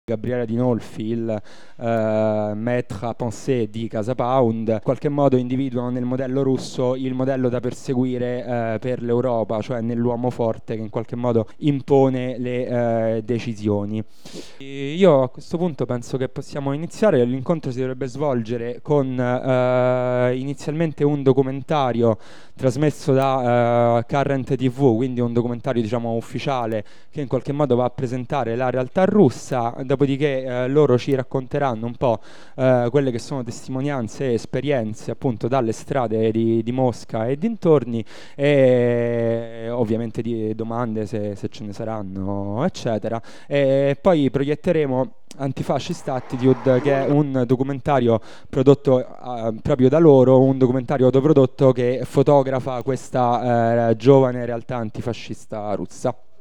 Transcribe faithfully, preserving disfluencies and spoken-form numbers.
Gabriele Dinolfi, il eh, maître à penser di Casa Pound, in qualche modo individuano nel modello russo il modello da perseguire eh, per l'Europa, cioè nell'uomo forte che in qualche modo impone le eh, decisioni. E io a questo punto penso che possiamo iniziare. L'incontro si dovrebbe svolgere con eh, inizialmente un documentario trasmesso da eh, Current T V, quindi un documentario diciamo ufficiale che in qualche modo va a presentare la realtà russa. Dopodiché eh, loro ci racconteranno un po' eh, quelle che sono testimonianze e esperienze appunto dalle strade di, di Mosca e dintorni, e ovviamente di domande se, se ce ne saranno, eccetera. E poi proietteremo Antifascist Attitude, che è un documentario prodotto eh, proprio da loro, un documentario autoprodotto che fotografa questa eh, giovane realtà antifascista russa.